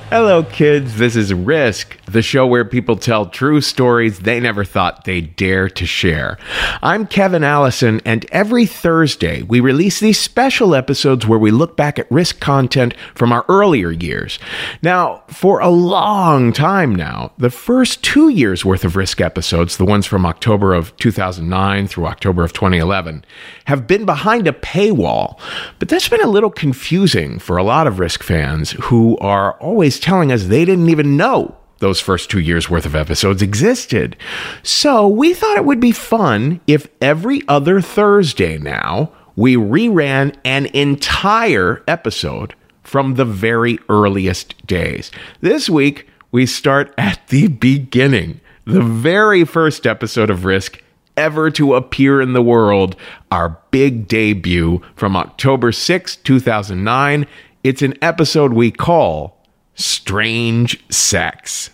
Hello, kids. This is Risk, the show where people tell true stories they never thought they'd dare to share. I'm Kevin Allison, and every Thursday we release these special episodes where we look back at Risk content from our earlier years. Now, for a long time now, the first 2 years worth of Risk episodes, the ones from October of 2009 through October of 2011, have been behind a paywall. But that's been a little confusing for a lot of Risk fans who are always telling us they didn't even know those first 2 years worth of episodes existed. So we thought it would be fun if every other Thursday now we reran an entire episode from the very earliest days. This week we start at the beginning, the very first episode of Risk ever to appear in the world, our big debut from October 6, 2009. It's an episode we call Strange Sex.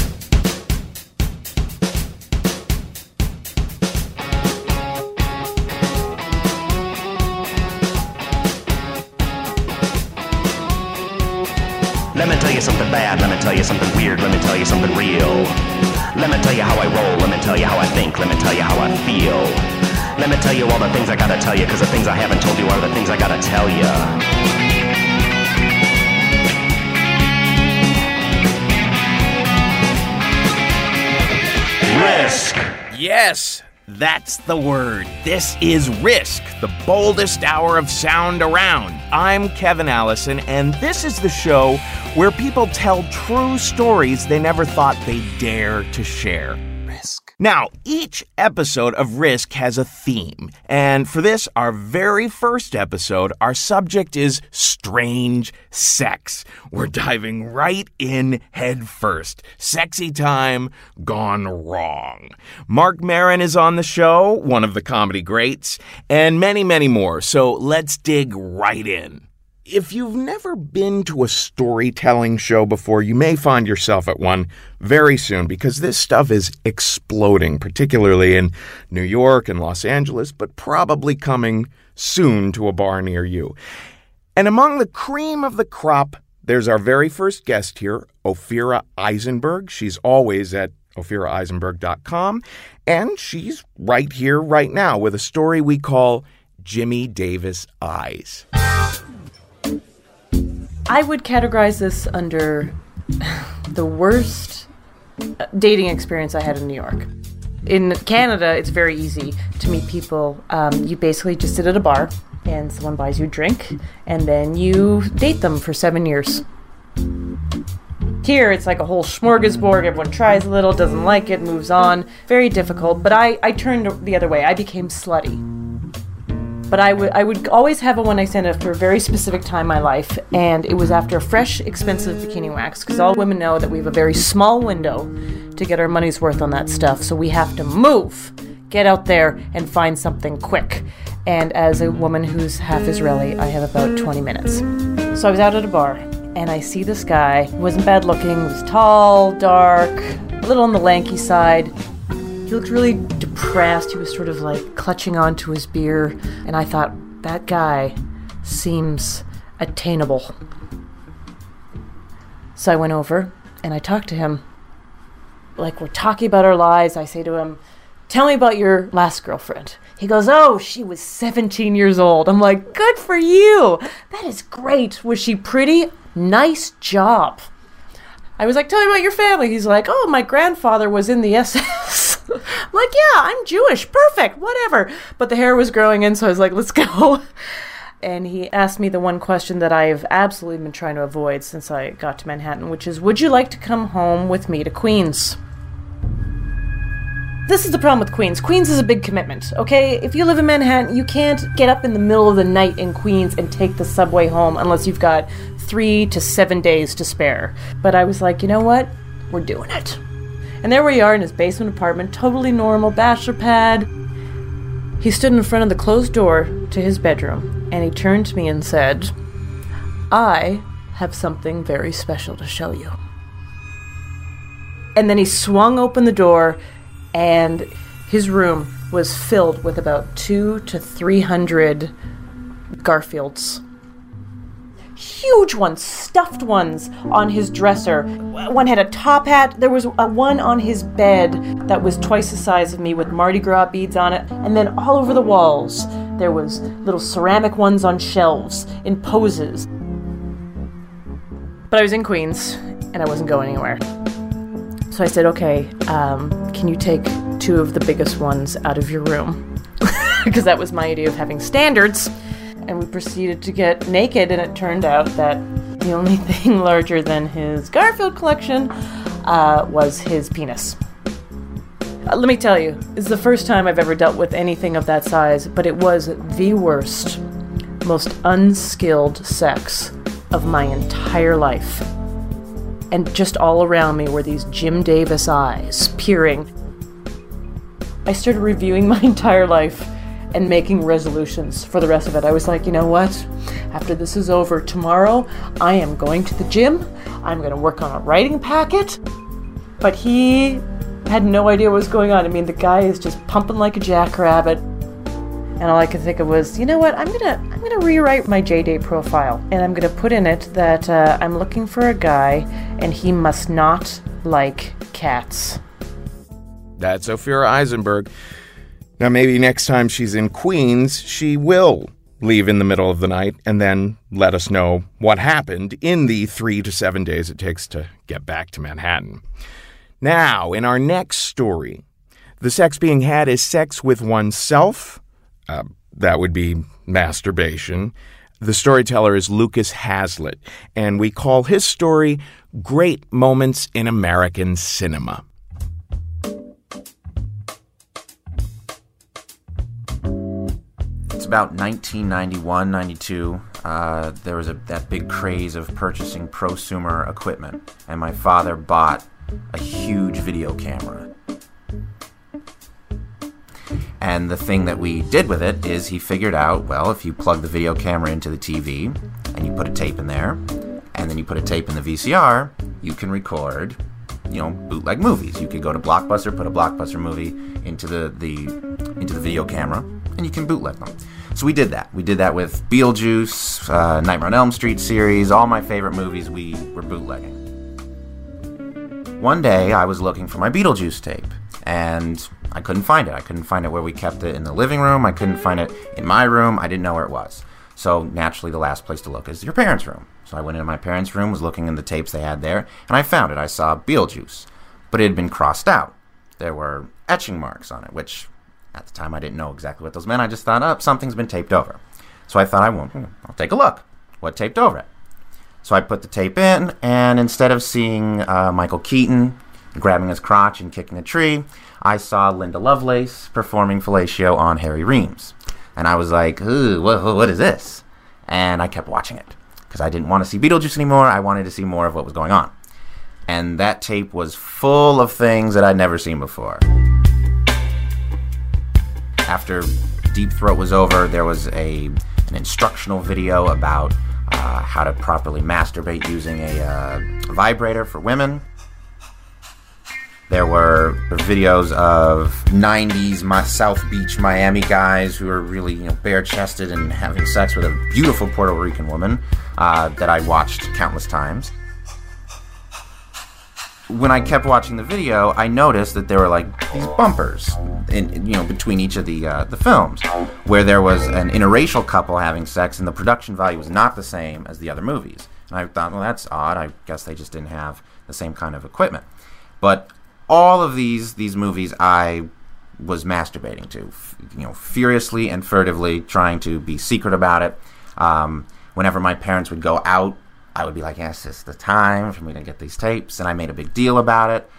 Let me tell you something bad, let me tell you something weird, let me tell you something real. Let me tell you how I roll, let me tell you how I think, let me tell you how I feel. Let me tell you all the things I gotta tell you, cause the things I haven't told you are the things I gotta tell you. Risk! Yes, that's the word. This is Risk, the boldest hour of sound around. I'm Kevin Allison, and this is the show where people tell true stories they never thought they'd dare to share. Risk. Now, each episode of Risk has a theme, and for this, our very first episode, our subject is strange sex. We're diving right in head first. Sexy time gone wrong. Marc Maron is on the show, one of the comedy greats, and many, many more, so let's dig right in. If you've never been to a storytelling show before, you may find yourself at one very soon because this stuff is exploding, particularly in New York and Los Angeles, but probably coming soon to a bar near you. And among the cream of the crop, there's our very first guest here, Ophira Eisenberg. She's always at ophiraeisenberg.com, and she's right here, right now, with a story we call Jimmy Davis Eyes. I would categorize this under the worst dating experience I had in New York. In Canada, it's very easy to meet people. You basically just sit at a bar and someone buys you a drink and then you date them for 7 years. Here, it's like a whole smorgasbord. Everyone tries a little, doesn't like it, moves on. Very difficult, but I turned the other way. I became slutty. But I would always have a one-night stand after a very specific time in my life, and it was after a fresh, expensive bikini wax, because all women know that we have a very small window to get our money's worth on that stuff, so we have to move, get out there, and find something quick. And as a woman who's half Israeli, I have about 20 minutes. So I was out at a bar, and I see this guy. He wasn't bad looking, he was tall, dark, a little on the lanky side. He looked really depressed. He was sort of like clutching onto his beer. And I thought, that guy seems attainable. So I went over and I talked to him. Like, we're talking about our lives. I say to him, tell me about your last girlfriend. He goes, oh, she was 17 years old. I'm like, good for you. That is great. Was she pretty? Nice job. I was like, tell me about your family. He's like, oh, my grandfather was in the SS. I'm like, yeah, I'm Jewish. Perfect. Whatever. But the hair was growing in, so I was like, let's go. And he asked me the one question that I've absolutely been trying to avoid since I got to Manhattan, which is, would you like to come home with me to Queens? This is the problem with Queens. Queens is a big commitment, okay? If you live in Manhattan, you can't get up in the middle of the night in Queens and take the subway home unless you've got 3 to 7 days to spare. But I was like, you know what? We're doing it. And there we are in his basement apartment, totally normal, bachelor pad. He stood in front of the closed door to his bedroom, and he turned to me and said, I have something very special to show you. And then he swung open the door, and his room was filled with about 200 to 300 Garfields. huge ones, stuffed ones on his dresser. One had a top hat. There was one on his bed that was twice the size of me with Mardi Gras beads on it. And then all over the walls, there was little ceramic ones on shelves in poses. But I was in Queens, and I wasn't going anywhere. So I said, okay, can you take 2 of the biggest ones out of your room? Because that was my idea of having standards. And we proceeded to get naked, and it turned out that the only thing larger than his Garfield collection was his penis. Let me tell you, it's the first time I've ever dealt with anything of that size, but it was the worst, most unskilled sex of my entire life. And just all around me were these Jim Davis eyes peering. I started reviewing my entire life and making resolutions for the rest of it. I was like, you know what? After this is over tomorrow, I am going to the gym. I'm going to work on a writing packet. But he had no idea what was going on. I mean, the guy is just pumping like a jackrabbit. And all I could think of was, you know what? I'm gonna rewrite my JDate profile, and I'm gonna put in it that I'm looking for a guy, and he must not like cats. That's Ophira Eisenberg. Now, maybe next time she's in Queens, she will leave in the middle of the night and then let us know what happened in the 3 to 7 days it takes to get back to Manhattan. Now, in our next story, the sex being had is sex with oneself. That would be masturbation. The storyteller is Lucas Hazlitt, and we call his story Great Moments in American Cinema. It's about 1991, 92. There was that big craze of purchasing prosumer equipment, and my father bought a huge video camera. And the thing that we did with it is he figured out, well, if you plug the video camera into the TV and you put a tape in there, and then you put a tape in the VCR, you can record, bootleg movies. You could go to Blockbuster, put a Blockbuster movie into the video camera, and you can bootleg them. So we did that. We did that with Beetlejuice, Nightmare on Elm Street series, all my favorite movies we were bootlegging. One day, I was looking for my Beetlejuice tape, and I couldn't find it. I couldn't find it where we kept it in the living room. I couldn't find it in my room. I didn't know where it was. So naturally, the last place to look is your parents' room. So I went into my parents' room, was looking in the tapes they had there, and I found it. I saw Beetlejuice, but it had been crossed out. There were etching marks on it, which at the time I didn't know exactly what those meant. I just thought, something's been taped over. So I thought, I'll take a look. What taped over it? So I put the tape in, and instead of seeing Michael Keaton grabbing his crotch and kicking a tree, I saw Linda Lovelace performing fellatio on Harry Reams. And I was like, ooh, what is this? And I kept watching it, because I didn't want to see Beetlejuice anymore. I wanted to see more of what was going on. And that tape was full of things that I'd never seen before. After Deep Throat was over, there was an instructional video about how to properly masturbate using a vibrator for women. There were videos of 90s South Beach, Miami guys who were really, bare-chested and having sex with a beautiful Puerto Rican woman that I watched countless times. When I kept watching the video, I noticed that there were these bumpers between each of the films, where there was an interracial couple having sex, and the production value was not the same as the other movies. And I thought, well, that's odd. I guess they just didn't have the same kind of equipment. But all of these movies I was masturbating to, furiously and furtively, trying to be secret about it. Whenever my parents would go out, I would be like, yes, it's the time for me to get these tapes, and I made a big deal about it.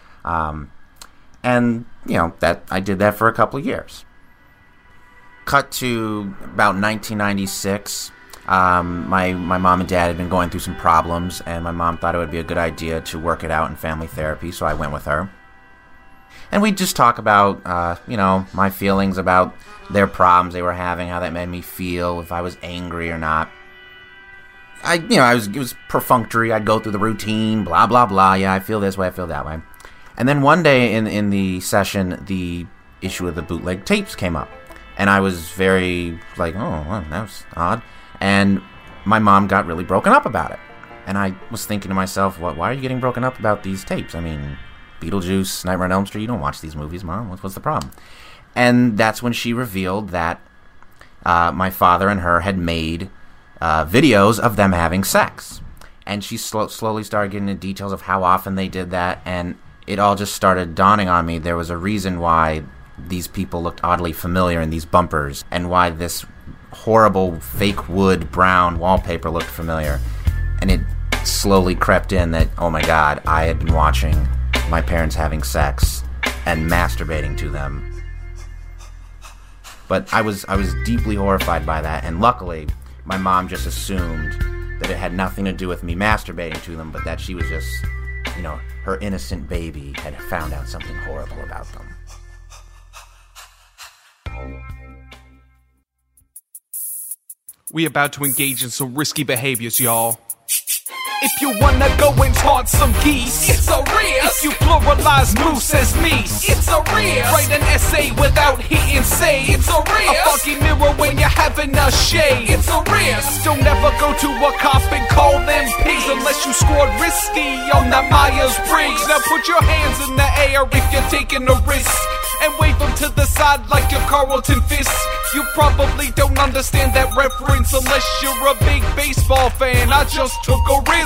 That I did that for a couple of years. Cut to about 1996. My mom and dad had been going through some problems, and my mom thought it would be a good idea to work it out in family therapy, so I went with her. And we'd just talk about, my feelings about their problems they were having, how that made me feel, if I was angry or not. It was perfunctory. I'd go through the routine, blah, blah, blah. Yeah, I feel this way, I feel that way. And then one day in the session, the issue of the bootleg tapes came up. And I was very oh, well, that was odd. And my mom got really broken up about it. And I was thinking to myself, why are you getting broken up about these tapes? I mean, Beetlejuice, Nightmare on Elm Street, you don't watch these movies, Mom. What's the problem? And that's when she revealed that my father and her had made videos of them having sex. And she slowly started getting into details of how often they did that, and it all just started dawning on me there was a reason why these people looked oddly familiar in these bumpers, and why this horrible fake wood brown wallpaper looked familiar. And it slowly crept in that, oh my God, I had been watching my parents having sex and masturbating to them. But I was deeply horrified by that, and luckily my mom just assumed that it had nothing to do with me masturbating to them, but that she was just, her innocent baby had found out something horrible about them. We about to engage in some risky behaviors, y'all. If you wanna go and taunt some geese, it's a risk. If you pluralize moose as me, it's a risk. Write an essay without hitting say, it's a risk. A fucking mirror when you're having a shade, it's a risk. Don't ever go to a cop and call them pigs unless you scored risky on that Myers-Briggs. Now put your hands in the air if you're taking a risk, and wave them to the side like your Carlton Fisk. You probably don't understand that reference unless you're a big baseball fan. I just took a risk.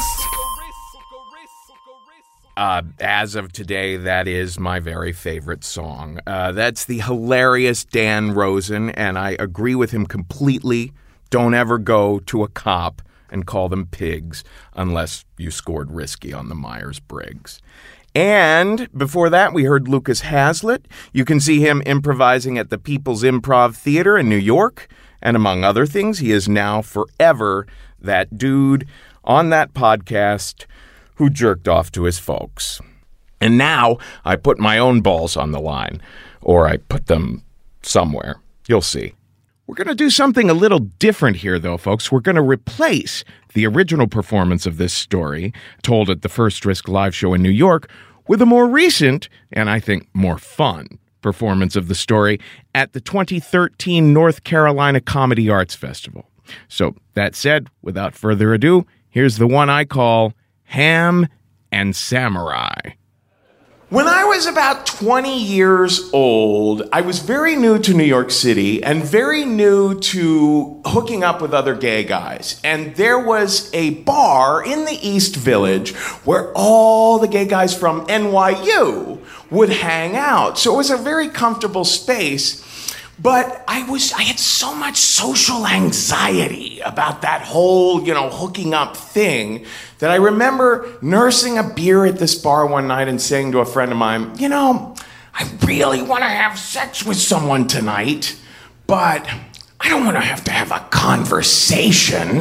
As of today, that is my very favorite song. That's the hilarious Dan Rosen, and I agree with him completely. Don't ever go to a cop and call them pigs unless you scored risky on the Myers-Briggs. And before that, we heard Lucas Hazlitt. You can see him improvising at the People's Improv Theater in New York. And among other things, he is now forever that dude on that podcast who jerked off to his folks. And now I put my own balls on the line. Or I put them somewhere. You'll see. We're going to do something a little different here, though, folks. We're going to replace the original performance of this story, told at the First Risk live show in New York, with a more recent, and I think more fun, performance of the story at the 2013 North Carolina Comedy Arts Festival. So, that said, without further ado, here's the one I call Ham and Samurai. When I was about 20 years old, I was very new to New York City and very new to hooking up with other gay guys. And there was a bar in the East Village where all the gay guys from NYU would hang out. So it was a very comfortable space. But I had so much social anxiety about that whole, hooking up thing that I remember nursing a beer at this bar one night and saying to a friend of mine, I really want to have sex with someone tonight, but I don't want to have a conversation.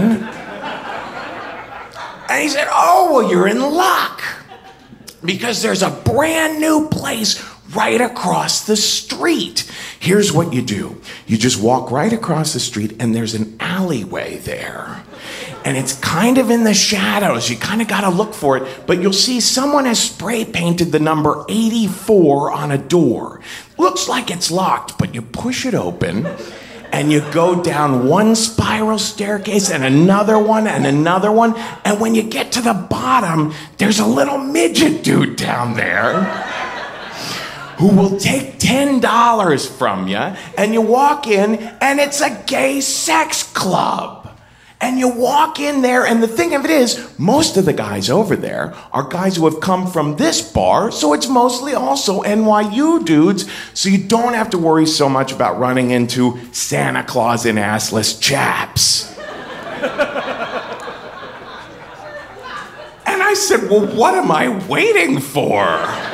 And he said, oh, well, you're in luck, because there's a brand new place right across the street. Here's what you do. You just walk right across the street, and there's an alleyway there. And it's kind of in the shadows. You kind of got to look for it, but you'll see someone has spray painted the number 84 on a door. Looks like it's locked, but you push it open, and you go down one spiral staircase and another one and another one, and when you get to the bottom, there's a little midget dude down there who will take $10 from you, and you walk in, and it's a gay sex club. And you walk in there, and the thing of it is, most of the guys over there are guys who have come from this bar, so it's mostly also NYU dudes, so you don't have to worry so much about running into Santa Claus and assless chaps. And I said, well, what am I waiting for?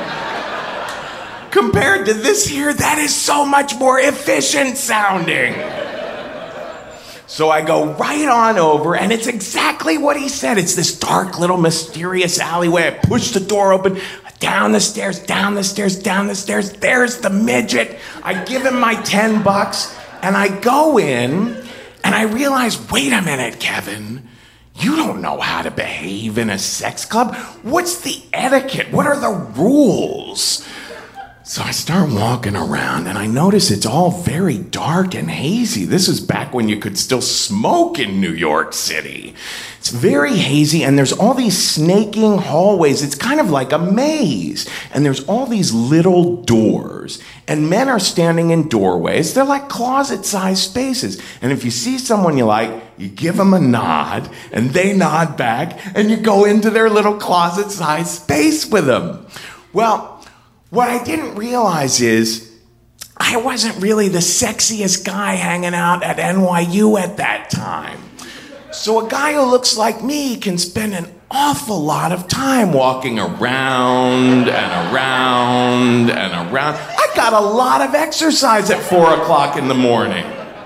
Compared to this here, that is so much more efficient sounding. So I go right on over, and it's exactly what he said. It's this dark little mysterious alleyway. I push the door open, down the stairs, down the stairs, down the stairs. There's the midget. I give him my $10, and I go in, and I realize, wait a minute, Kevin. You don't know how to behave in a sex club. What's the etiquette? What are the rules? So I start walking around and I notice it's all very dark and hazy. This is back when you could still smoke in New York City. It's very hazy and there's all these snaking hallways. It's kind of like a maze. And there's all these little doors and men are standing in doorways. They're like closet-sized spaces. And if you see someone you like, you give them a nod and they nod back and you go into their little closet-sized space with them. Well, what I didn't realize is I wasn't really the sexiest guy hanging out at NYU at that time. So a guy who looks like me can spend an awful lot of time walking around and around and around. I got a lot of exercise at 4 o'clock in the morning.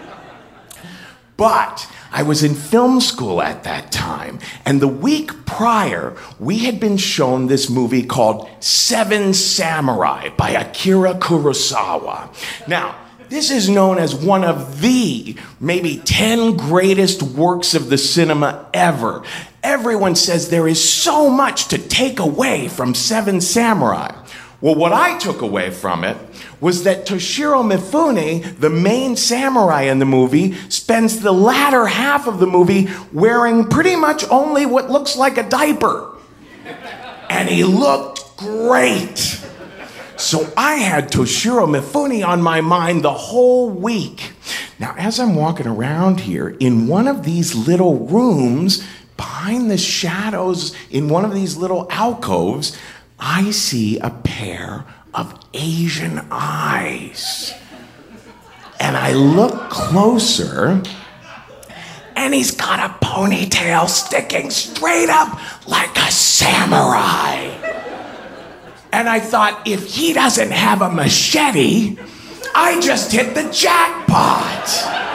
But I was in film school at that time, and the week prior, we had been shown this movie called Seven Samurai by Akira Kurosawa. Now, this is known as one of the maybe 10 greatest works of the cinema ever. Everyone says there is so much to take away from Seven Samurai. Well, what I took away from it was that Toshiro Mifune, the main samurai in the movie, spends the latter half of the movie wearing pretty much only what looks like a diaper. And he looked great. So I had Toshiro Mifune on my mind the whole week. Now, as I'm walking around here, in one of these little rooms, behind the shadows, in one of these little alcoves, I see a pair of Asian eyes. And I look closer, and he's got a ponytail sticking straight up like a samurai. And I thought, if he doesn't have a machete, I just hit the jackpot.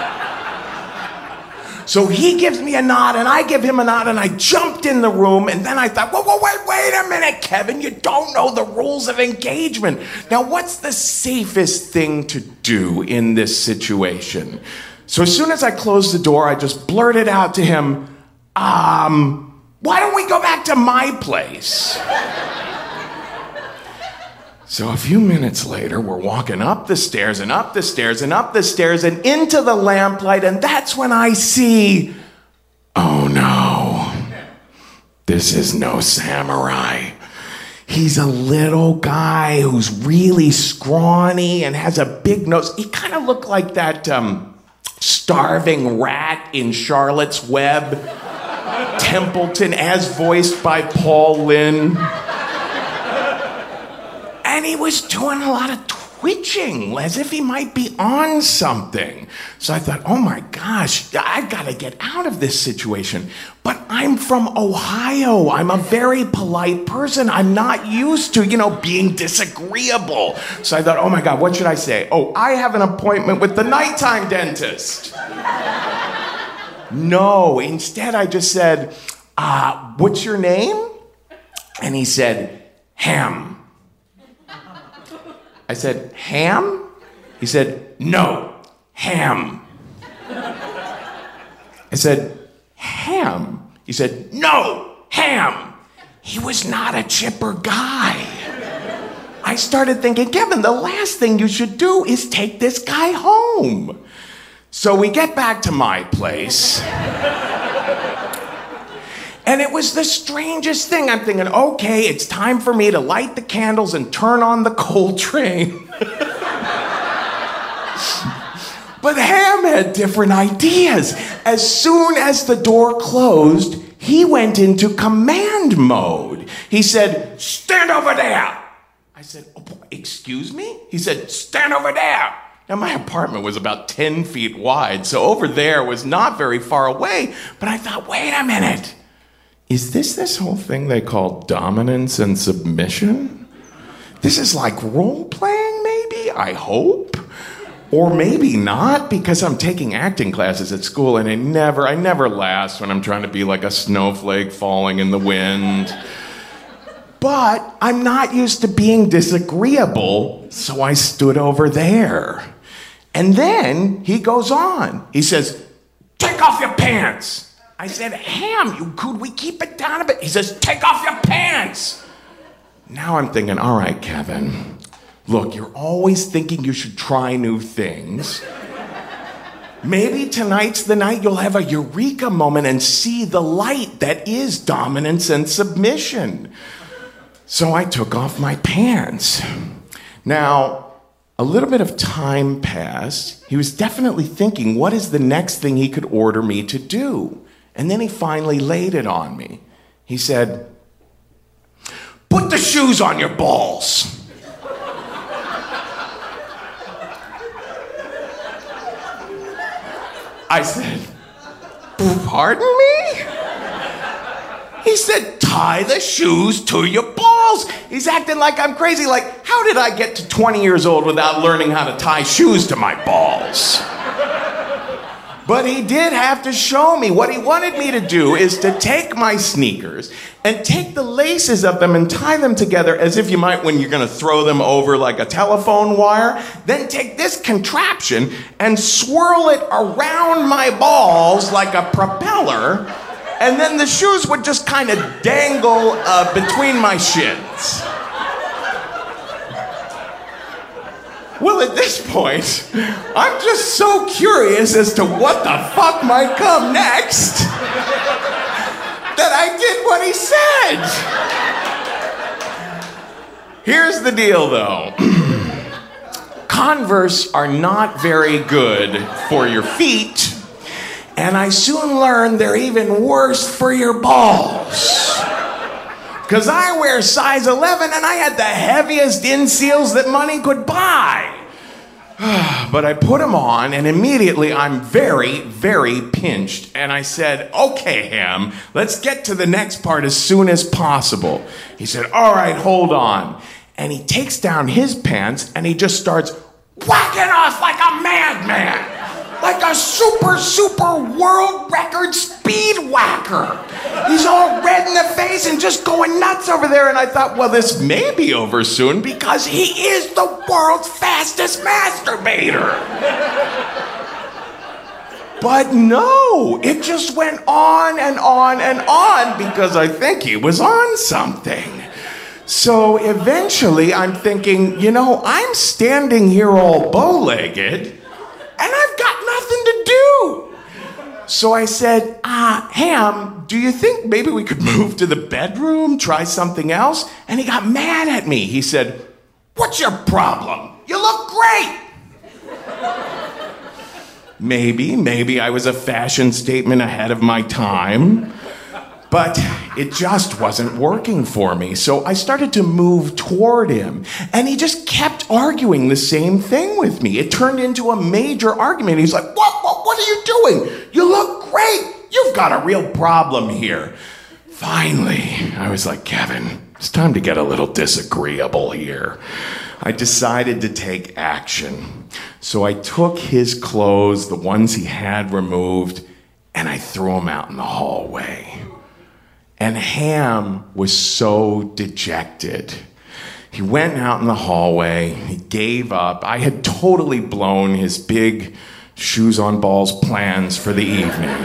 So he gives me a nod, and I give him a nod, and I jumped in the room, and then I thought, wait a minute, Kevin, you don't know the rules of engagement. Now, what's the safest thing to do in this situation? So as soon as I closed the door, I just blurted out to him, why don't we go back to my place? So a few minutes later, we're walking up the stairs and up the stairs and up the stairs and into the lamplight, and that's when I see, oh no, this is no samurai. He's a little guy who's really scrawny and has a big nose. He kind of looked like that starving rat in Charlotte's Web, Templeton, as voiced by Paul Lynde. And he was doing a lot of twitching, as if he might be on something. So I thought, oh my gosh, I've got to get out of this situation. But I'm from Ohio. I'm a very polite person. I'm not used to, being disagreeable. So I thought, oh my God, what should I say? Oh, I have an appointment with the nighttime dentist. No, instead I just said, what's your name? And he said, Ham. I said, Ham? He said, no, Ham. I said, Ham? He said, no, Ham. He was not a chipper guy. I started thinking, Kevin, the last thing you should do is take this guy home. So we get back to my place. And it was the strangest thing. I'm thinking, okay, it's time for me to light the candles and turn on the Coltrane. But Ham had different ideas. As soon as the door closed, he went into command mode. He said, stand over there. I said, oh, excuse me? He said, stand over there. Now, my apartment was about 10 feet wide, so over there was not very far away. But I thought, wait a minute. Is this whole thing they call dominance and submission? This is like role-playing, maybe? I hope. Or maybe not, because I'm taking acting classes at school, and I never last when I'm trying to be like a snowflake falling in the wind. But I'm not used to being disagreeable, so I stood over there. And then he goes on. He says, take off your pants. I said, Ham, could we keep it down a bit? He says, take off your pants. Now I'm thinking, all right, Kevin, Look, you're always thinking you should try new things. Maybe tonight's the night you'll have a eureka moment and see the light that is dominance and submission. So I took off my pants. Now, a little bit of time passed. He was definitely thinking, what is the next thing he could order me to do? And then he finally laid it on me. He said, "Put the shoes on your balls." I said, "Pardon me?" He said, "Tie the shoes to your balls." He's acting like I'm crazy. Like, how did I get to 20 years old without learning how to tie shoes to my balls? But he did have to show me. What he wanted me to do is to take my sneakers and take the laces of them and tie them together as if you might when you're going to throw them over like a telephone wire. Then take this contraption and swirl it around my balls like a propeller. And then the shoes would just kind of dangle between my shins. Well, at this point, I'm just so curious as to what the fuck might come next that I did what he said. Here's the deal, though. Converse are not very good for your feet, and I soon learned they're even worse for your balls. Because I wear size 11 and I had the heaviest inseals that money could buy. But I put them on and immediately I'm very, very pinched. And I said, "Okay, Ham, let's get to the next part as soon as possible." He said, "All right, hold on." And he takes down his pants and he just starts whacking off like a madman. Like a super world record speed whacker. He's all red in the face and just going nuts over there. And I thought, well, this may be over soon because he is the world's fastest masturbator. But no, it just went on and on and on because I think he was on something. So eventually I'm thinking, I'm standing here all bow-legged and I've got nothing to do. So I said, Ham, do you think maybe we could move to the bedroom, try something else? And he got mad at me. He said, "What's your problem? You look great." Maybe I was a fashion statement ahead of my time. But it just wasn't working for me. So I started to move toward him. And he just kept arguing the same thing with me. It turned into a major argument. He's like, what are you doing? You look great. You've got a real problem here. Finally, I was like, Kevin, it's time to get a little disagreeable here. I decided to take action. So I took his clothes, the ones he had removed, and I threw them out in the hallway. And Ham was so dejected. He went out in the hallway, he gave up. I had totally blown his big shoes on balls plans for the evening.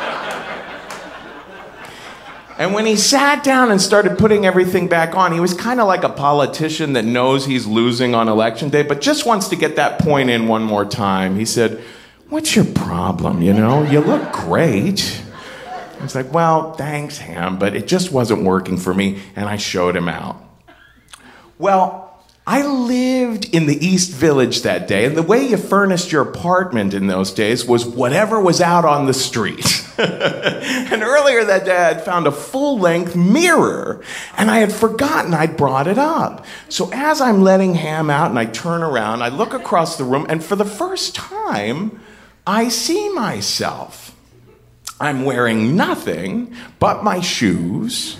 And when he sat down and started putting everything back on, he was kind of like a politician that knows he's losing on election day, but just wants to get that point in one more time. He said, "What's your problem, you look great." I was like, "Well, thanks, Ham, but it just wasn't working for me," and I showed him out. Well, I lived in the East Village that day, and the way you furnished your apartment in those days was whatever was out on the street. And earlier that day, I had found a full-length mirror, and I had forgotten I'd brought it up. So as I'm letting Ham out and I turn around, I look across the room, and for the first time, I see myself. I'm wearing nothing but my shoes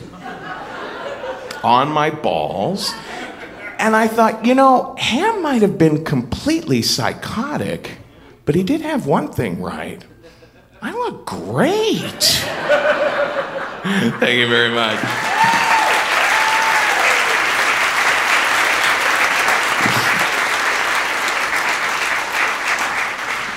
on my balls. And I thought, Ham might have been completely psychotic, but he did have one thing right. I look great. Thank you very much.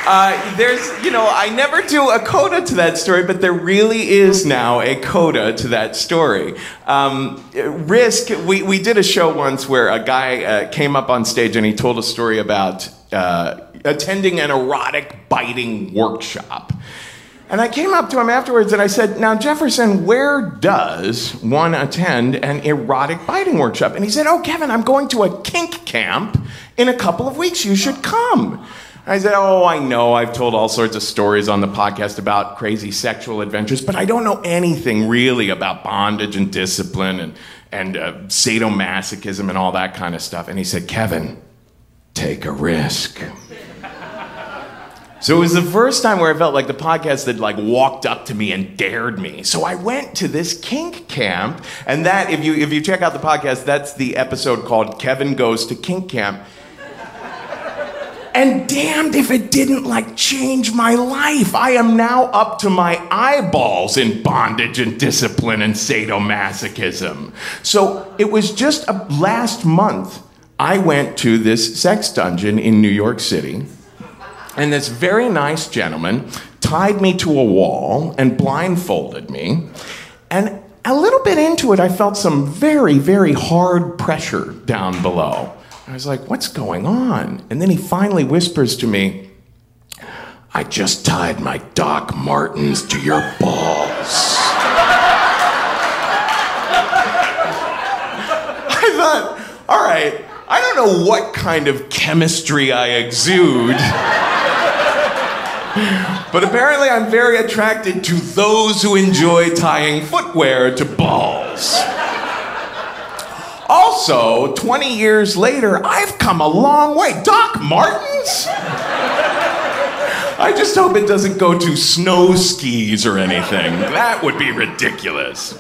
There's, I never do a coda to that story, but there really is now a coda to that story. Risk, we did a show once where a guy came up on stage and he told a story about attending an erotic biting workshop. And I came up to him afterwards and I said, now, Jefferson, where does one attend an erotic biting workshop? And he said, oh, Kevin, I'm going to a kink camp in a couple of weeks. You should come. I said, oh, I know. I've told all sorts of stories on the podcast about crazy sexual adventures, but I don't know anything really about bondage and discipline and sadomasochism and all that kind of stuff. And he said, Kevin, take a risk. So it was the first time where I felt like the podcast had walked up to me and dared me. So I went to this kink camp, and that, if you check out the podcast, that's the episode called Kevin Goes to Kink Camp. And damned if it didn't change my life. I am now up to my eyeballs in bondage and discipline and sadomasochism. So it was just last month I went to this sex dungeon in New York City. And this very nice gentleman tied me to a wall and blindfolded me. And a little bit into it, I felt some very, very hard pressure down below. I was like, what's going on? And then he finally whispers to me, I just tied my Doc Martens to your balls. I thought, all right, I don't know what kind of chemistry I exude. But apparently I'm very attracted to those who enjoy tying footwear to balls. Also, 20 years later, I've come a long way. Doc Martens? I just hope it doesn't go to snow skis or anything. That would be ridiculous.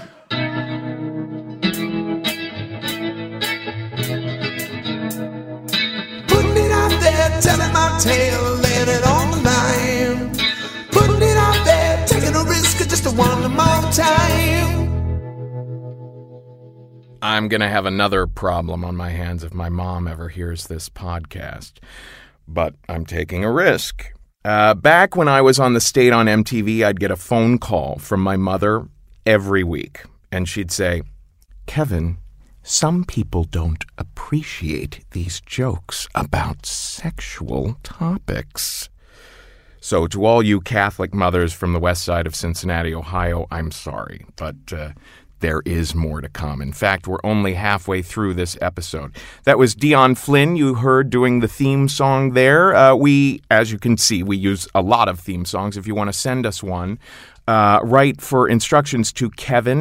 Putting it out there, telling my tale, laying it on the line. Putting it out there, taking a risk just one more time. I'm going to have another problem on my hands if my mom ever hears this podcast. But I'm taking a risk. Back when I was on the state on MTV, I'd get a phone call from my mother every week. And she'd say, Kevin, some people don't appreciate these jokes about sexual topics. So to all you Catholic mothers from the west side of Cincinnati, Ohio, I'm sorry, but there is more to come. In fact, we're only halfway through this episode. That was Dion Flynn you heard doing the theme song there. We, as you can see, we use a lot of theme songs. If you want to send us one, write for instructions to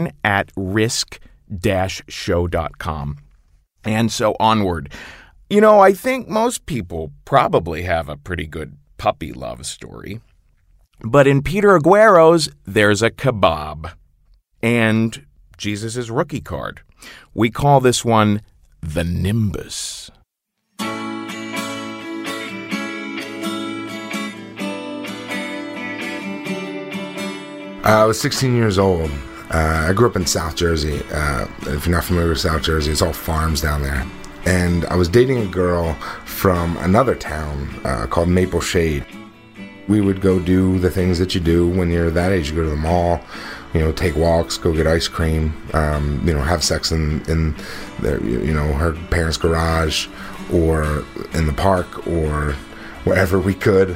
kevin@risk-show.com. And so onward. I think most people probably have a pretty good puppy love story. But in Peter Aguero's, there's a kebab. And Jesus' rookie card. We call this one the Nimbus. I was 16 years old. I grew up in South Jersey. If you're not familiar with South Jersey, it's all farms down there. And I was dating a girl from another town called Maple Shade. We would go do the things that you do when you're that age. You go to the mall, take walks, go get ice cream, have sex in her parents' garage or in the park or wherever we could.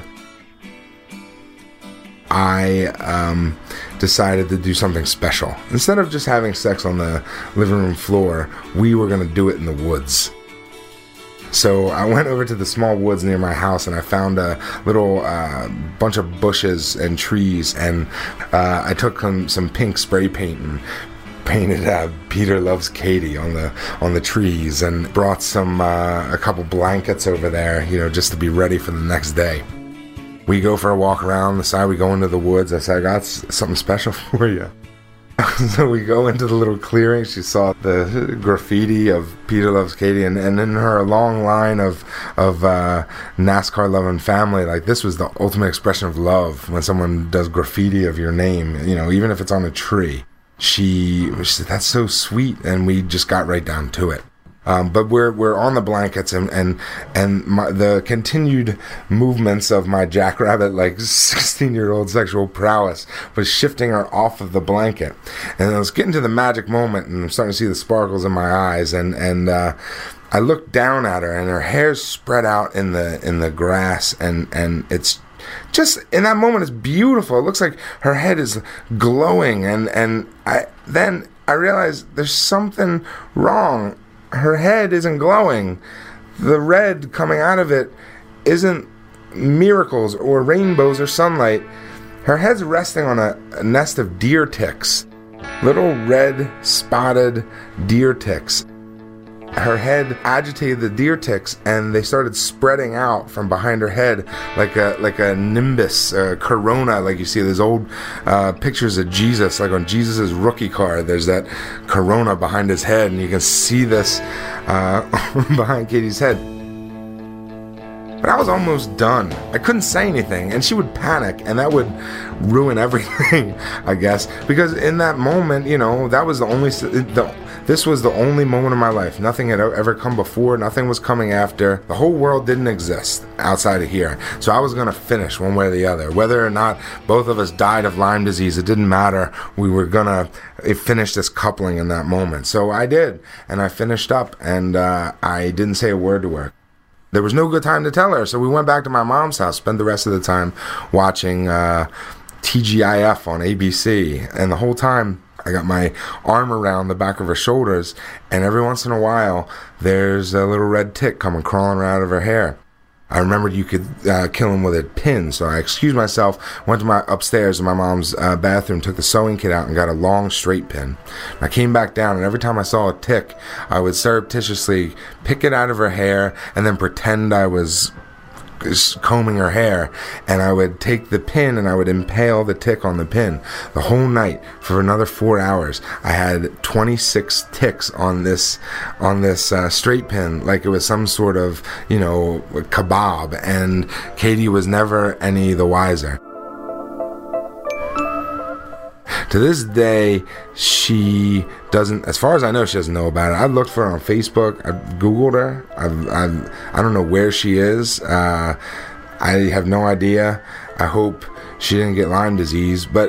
I decided to do something special. Instead of just having sex on the living room floor, we were going to do it in the woods. So I went over to the small woods near my house and I found a little bunch of bushes and trees, and I took some pink spray paint and painted Peter Loves Katie on the trees, and brought a couple blankets over there, just to be ready for the next day. We go for a walk around the side, we go into the woods. I said, I got something special for you. So we go into the little clearing. She saw the graffiti of Peter Loves Katie, and in her long line of NASCAR loving family, this was the ultimate expression of love when someone does graffiti of your name, even if it's on a tree. She said, that's so sweet, and we just got right down to it. But we're on the blankets, and the continued movements of my jackrabbit, like 16-year-old sexual prowess, was shifting her off of the blanket. And I was getting to the magic moment, and I'm starting to see the sparkles in my eyes, and I looked down at her, and her hair's spread out in the grass, and it's just, in that moment, it's beautiful. It looks like her head is glowing, and I realized there's something wrong. Her head isn't glowing. The red coming out of it isn't miracles or rainbows or sunlight. Her head's resting on a nest of deer ticks. Little red spotted deer ticks. Her head agitated the deer ticks, and they started spreading out from behind her head like a nimbus, a corona, like you see those old pictures of Jesus, like on Jesus' rookie card. There's that corona behind his head, and you can see this behind Katie's head. But I was almost done. I couldn't say anything, and she would panic, and that would ruin everything, I guess. Because in that moment, that was this was the only moment of my life. Nothing had ever come before. Nothing was coming after. The whole world didn't exist outside of here. So I was going to finish one way or the other. Whether or not both of us died of Lyme disease, it didn't matter. We were going to finish this coupling in that moment. So I did, and I finished up, and I didn't say a word to her. There was no good time to tell her, so we went back to my mom's house, spent the rest of the time watching TGIF on ABC, and the whole time I got my arm around the back of her shoulders, and every once in a while there's a little red tick coming crawling out of her hair. I remembered you could kill him with a pin, so I excused myself, went to my upstairs in my mom's bathroom, took the sewing kit out, and got a long straight pin. I came back down, and every time I saw a tick, I would surreptitiously pick it out of her hair and then pretend I was combing her hair, and I would take the pin and I would impale the tick on the pin. The whole night for another 4 hours, I had 26 ticks on this straight pin, like it was some sort of kebab, and Katie was never any the wiser. To this day, she doesn't, as far as I know, she doesn't know about it. I looked for her on Facebook. I Googled her. I don't know where she is. I have no idea. I hope she didn't get Lyme disease, but,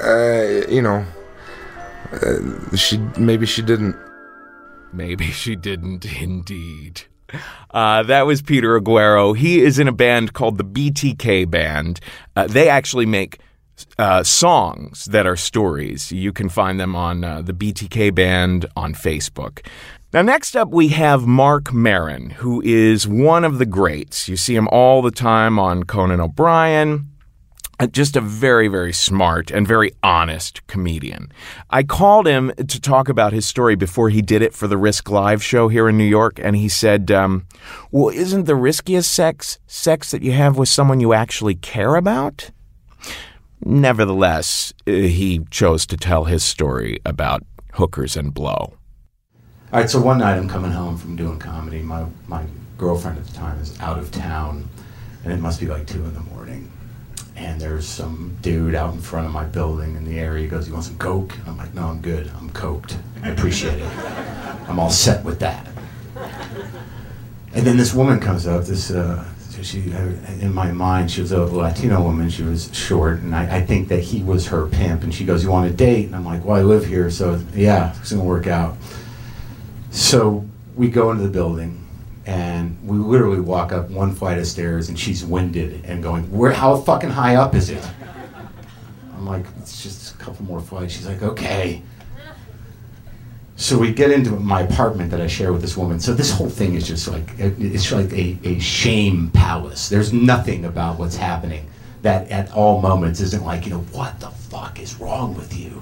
maybe she didn't. Maybe she didn't, indeed. That was Peter Aguero. He is in a band called the BTK Band. They actually make songs that are stories. You can find them on the BTK Band on Facebook. Now, next up, we have Marc Maron, who is one of the greats. You see him all the time on Conan O'Brien. Just a very, very smart and very honest comedian. I called him to talk about his story before he did it for the Risk Live show here in New York, and he said, well, isn't the riskiest sex that you have with someone you actually care about? Nevertheless, he chose to tell his story about hookers and blow. All right, so one night I'm coming home from doing comedy. My girlfriend at the time is out of town, and it must be like 2 a.m. And there's some dude out in front of my building in the area. He goes, "You want some coke?" And I'm like, "No, I'm good. I'm coked. I appreciate it. I'm all set with that." And then this woman comes up, she, in my mind, she was a Latino woman. She was short, and I think that he was her pimp. And she goes, "You want a date?" And I'm like, "Well, I live here, so yeah, it's going to work out." So we go into the building, and we literally walk up one flight of stairs, and she's winded and going, how fucking high up is it?" I'm like, "It's just a couple more flights." She's like, "Okay." So we get into my apartment that I share with this woman. So this whole thing is just like, it's like a shame palace. There's nothing about what's happening that at all moments isn't like, what the fuck is wrong with you?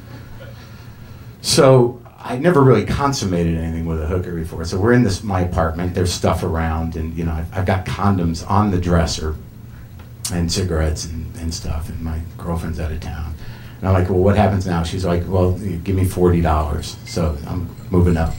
So I never really consummated anything with a hooker before. So we're in my apartment, there's stuff around, and I've got condoms on the dresser and cigarettes and stuff, and my girlfriend's out of town. And I'm like, "Well, what happens now?" She's like, "Well, give me $40. So I'm moving up.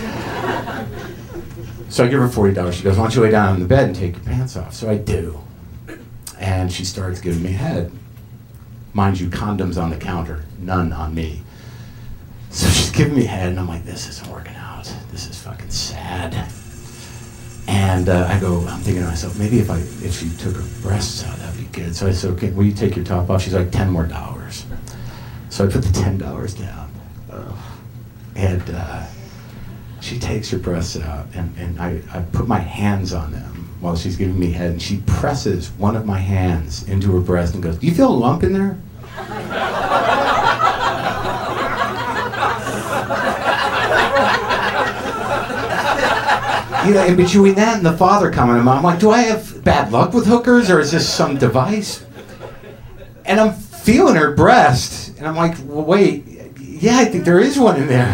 So I give her $40. She goes, "Why don't you lay down on the bed and take your pants off?" So I do. And she starts giving me head. Mind you, condoms on the counter, none on me. So she's giving me head, and I'm like, "This isn't working out. out. This is fucking sad. And I'm thinking to myself, maybe if she took her breasts out, that'd be good. So I said, okay, will you take your top off? She's like, $10 more. So I put the $10 down. And she takes her breasts out, and I put my hands on them while she's giving me head, and she presses one of my hands into her breast and goes, do you feel a lump in there? You know, in between that and the father comment, I'm like, do I have bad luck with hookers, or is this some device? And I'm feeling her breast, and I'm like, well, wait, yeah, I think there is one in there.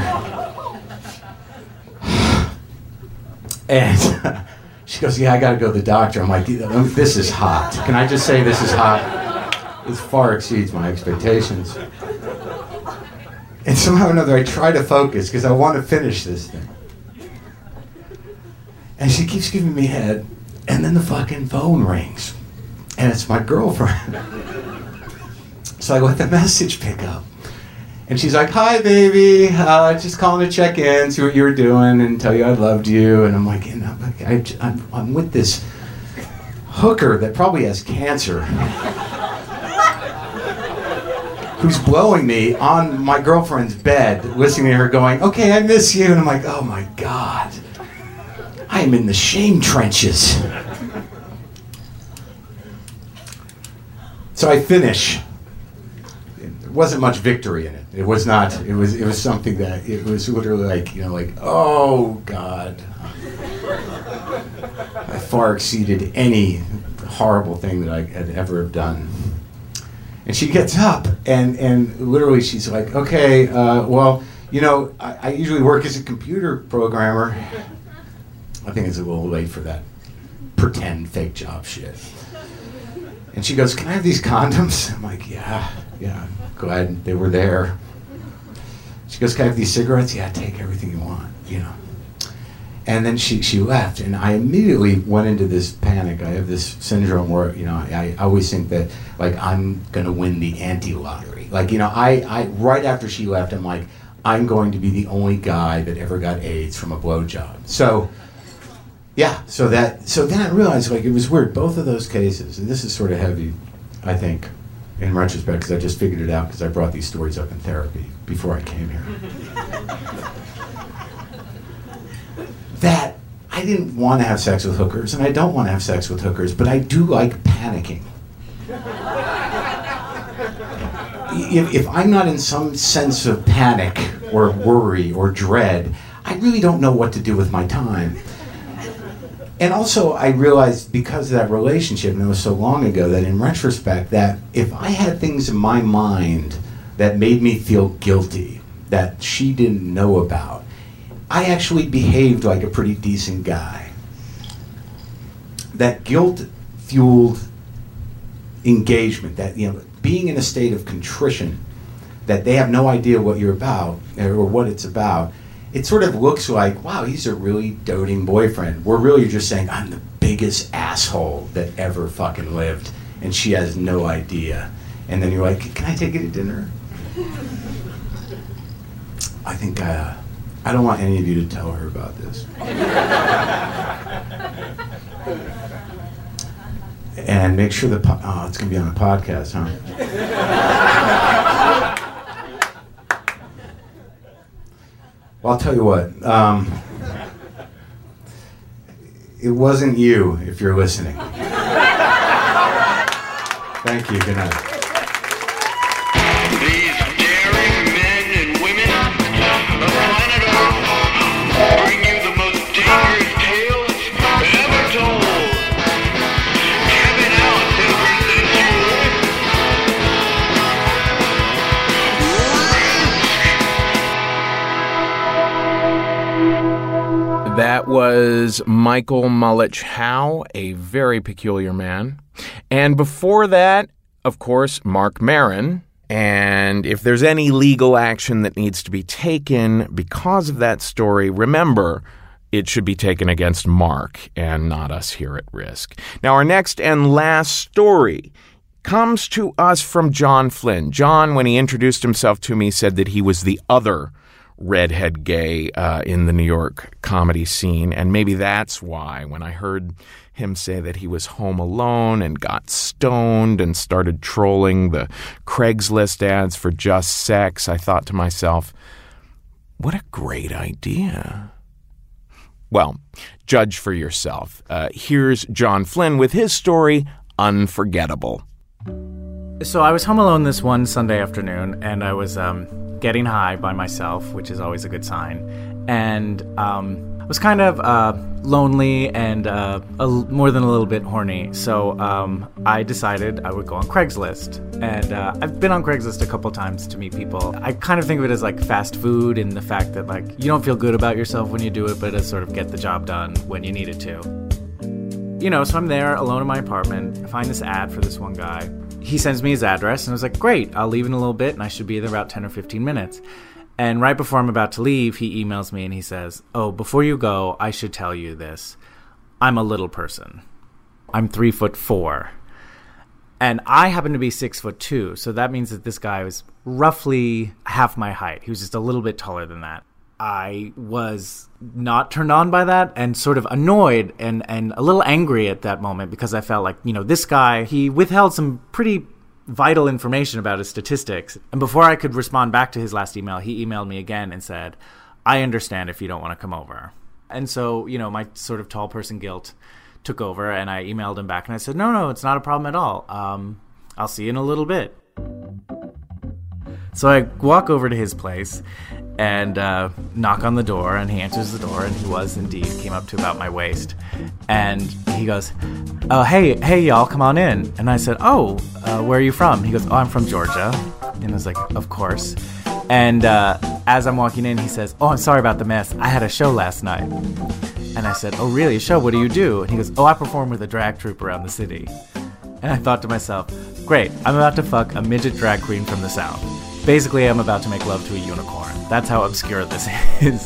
And she goes, yeah, I gotta go to the doctor. I'm like, this is hot. Can I just say this is hot? This far exceeds my expectations. And somehow or another, I try to focus because I want to finish this thing. And she keeps giving me head, and then the fucking phone rings. And it's my girlfriend. So I let the message pick up. And she's like, hi, baby. Just calling to check in, see what you were doing, and tell you I loved you. And I'm like, I'm with this hooker that probably has cancer, who's blowing me on my girlfriend's bed, listening to her going, okay, I miss you. And I'm like, oh my God. I am in the shame trenches. So I finish. There wasn't much victory in it. It was not. It was something that it was literally like, oh God. I far exceeded any horrible thing that I had ever done. And she gets up and literally she's like, okay, well, I usually work as a computer programmer. I think it's a little late for that pretend fake job shit. And she goes, can I have these condoms? I'm like, yeah, glad they were there. She goes, can I have these cigarettes? Yeah, take everything you want, And then she left, and I immediately went into this panic. I have this syndrome where, I always think that, I'm gonna win the anti-lottery. I right after she left, I'm like, I'm going to be the only guy that ever got AIDS from a blowjob. So, yeah, so then I realized, it was weird, both of those cases, and this is sort of heavy, I think, in retrospect, because I just figured it out because I brought these stories up in therapy before I came here. That I didn't want to have sex with hookers, and I don't want to have sex with hookers, but I do like panicking. If I'm not in some sense of panic or worry or dread, I really don't know what to do with my time. And also, I realized because of that relationship, and it was so long ago, that in retrospect, that if I had things in my mind that made me feel guilty, that she didn't know about, I actually behaved like a pretty decent guy. That guilt-fueled engagement, that, being in a state of contrition, that they have no idea what you're about, or what it's about, it sort of looks like, wow, he's a really doting boyfriend. We're really just saying, I'm the biggest asshole that ever fucking lived, and she has no idea. And then you're like, can I take you to dinner? I think, I don't want any of you to tell her about this. And make sure it's going to be on a podcast, huh? Well, I'll tell you what. It wasn't you, if you're listening. Thank you. Good night. These daring men and women of planet Earth bring you the most dangerous tales ever told. Kevin Allison presents you. That was Michael Mullich Howe, a very peculiar man. And before that, of course, Marc Maron. And if there's any legal action that needs to be taken because of that story, remember, it should be taken against Mark and not us here at Risk. Now, our next and last story comes to us from John Flynn. John, when he introduced himself to me, said that he was the other redhead gay in the New York comedy scene. And maybe that's why when I heard him say that he was home alone and got stoned and started trolling the Craigslist ads for just sex, I thought to myself, what a great idea. Well, judge for yourself. Here's John Flynn with his story, Unforgettable. So I was home alone this one Sunday afternoon, and I was getting high by myself, which is always a good sign. And I was kind of lonely and more than a little bit horny. So I decided I would go on Craigslist. And I've been on Craigslist a couple times to meet people. I kind of think of it as like fast food in the fact that like you don't feel good about yourself when you do it, but it sort of get the job done when you need it to. You know, so I'm there alone in my apartment. I find this ad for this one guy. He sends me his address, and I was like, great, I'll leave in a little bit, and I should be there about 10 or 15 minutes. And right before I'm about to leave, he emails me, and he says, oh, before you go, I should tell you this. I'm a little person. I'm 3'4". And I happen to be 6'2", so that means that this guy was roughly half my height. He was just a little bit taller than that. I was not turned on by that and sort of annoyed and a little angry at that moment because I felt like, you know, this guy, he withheld some pretty vital information about his statistics. And before I could respond back to his last email, he emailed me again and said, I understand if you don't want to come over. And so, you know, my sort of tall person guilt took over, and I emailed him back and I said, no, it's not a problem at all. I'll see you in a little bit. So I walk over to his place and knock on the door, and he answers the door, and he was indeed, came up to about my waist. And he goes, oh, hey, y'all, come on in. And I said, where are you from? He goes, I'm from Georgia. And I was like, of course. And as I'm walking in, he says, I'm sorry about the mess. I had a show last night. And I said, oh, really, a show? What do you do? And he goes, I perform with a drag troupe around the city. And I thought to myself, great, I'm about to fuck a midget drag queen from the South. Basically, I'm about to make love to a unicorn. That's how obscure this is.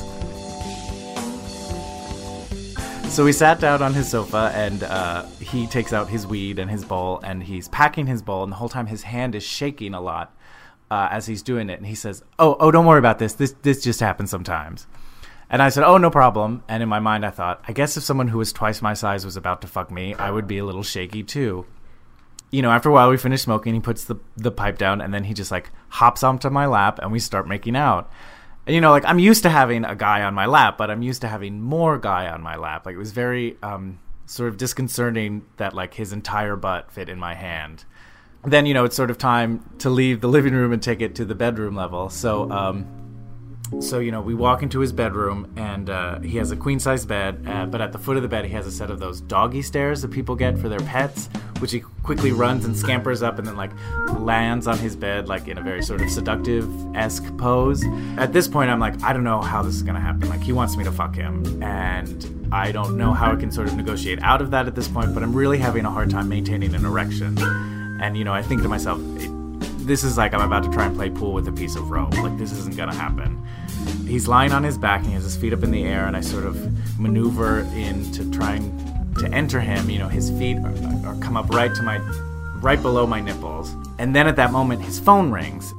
So we sat down on his sofa, and he takes out his weed and his bowl, and he's packing his bowl, and the whole time his hand is shaking a lot as he's doing it. And he says, oh, don't worry about this. This just happens sometimes. And I said, oh, no problem. And in my mind, I thought, I guess if someone who was twice my size was about to fuck me, I would be a little shaky too. You know, after a while we finish smoking, he puts the pipe down, and then he just like hops onto my lap, and we start making out. And, you know, like I'm used to having a guy on my lap, but I'm used to having more guy on my lap. Like it was very sort of disconcerting that like his entire butt fit in my hand. Then, you know, it's sort of time to leave the living room and take it to the bedroom level. So, you know, we walk into his bedroom, and he has a queen-size bed, but at the foot of the bed he has a set of those doggy stairs that people get for their pets, which he quickly runs and scampers up and then, like, lands on his bed, like, in a very sort of seductive-esque pose. At this point, I'm like, I don't know how this is going to happen. Like, he wants me to fuck him, and I don't know how I can sort of negotiate out of that at this point, but I'm really having a hard time maintaining an erection. And, you know, I think to myself, this is like I'm about to try and play pool with a piece of rope. Like, this isn't going to happen. He's lying on his back, and he has his feet up in the air, and I sort of maneuver into trying to enter him. You know, his feet are come up right below my nipples. And then at that moment, his phone rings.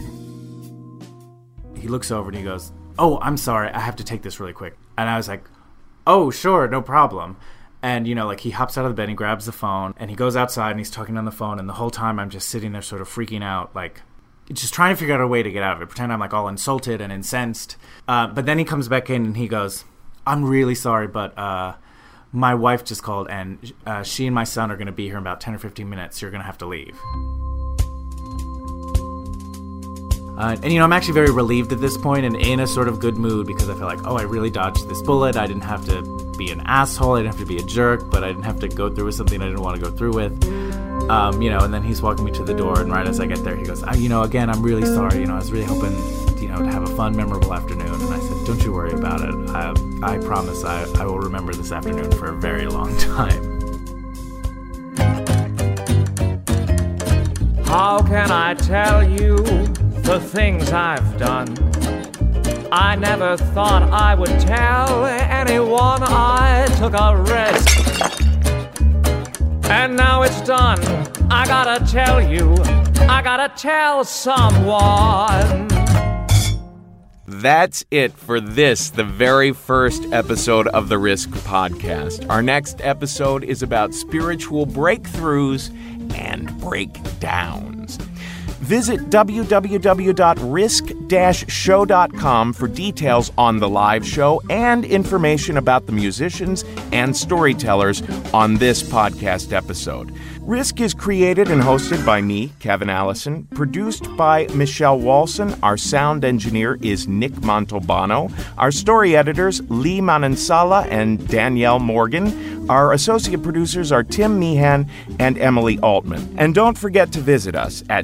He looks over and he goes, oh, I'm sorry, I have to take this really quick. And I was like, oh, sure, no problem. And, you know, like, he hops out of the bed, he grabs the phone, and he goes outside, and he's talking on the phone, and the whole time I'm just sitting there sort of freaking out, like, just trying to figure out a way to get out of it, pretend I'm, like, all insulted and incensed. But then he comes back in, and he goes, I'm really sorry, but my wife just called, and she and my son are going to be here in about 10 or 15 minutes, so you're going to have to leave. And, you know, I'm actually very relieved at this point and in a sort of good mood because I feel like, oh, I really dodged this bullet. I didn't have to be an asshole. I didn't have to be a jerk, but I didn't have to go through with something I didn't want to go through with. You know, and then he's walking me to the door, and right as I get there, he goes, you know, again, I'm really sorry. You know, I was really hoping, you know, to have a fun, memorable afternoon. And I said, don't you worry about it. I promise I will remember this afternoon for a very long time. How can I tell you the things I've done? I never thought I would tell anyone. I took a risk, and now it's done. I gotta tell you, I gotta tell someone. That's it for this, the very first episode of the Risk podcast. Our next episode is about spiritual breakthroughs and breakdowns. Visit www.risk-show.com for details on the live show and information about the musicians and storytellers on this podcast episode. Risk is created and hosted by me, Kevin Allison, produced by Michelle Walson. Our sound engineer is Nick Montalbano. Our story editors, Lee Manansala and Danielle Morgan. Our associate producers are Tim Meehan and Emily Altman. And don't forget to visit us at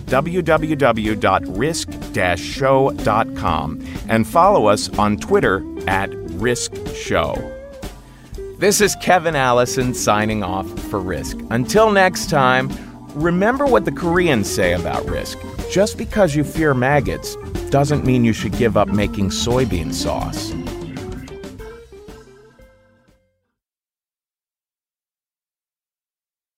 www.risk-show.com and follow us on Twitter at RiskShow. This is Kevin Allison signing off for Risk. Until next time, remember what the Koreans say about Risk. Just because you fear maggots doesn't mean you should give up making soybean sauce.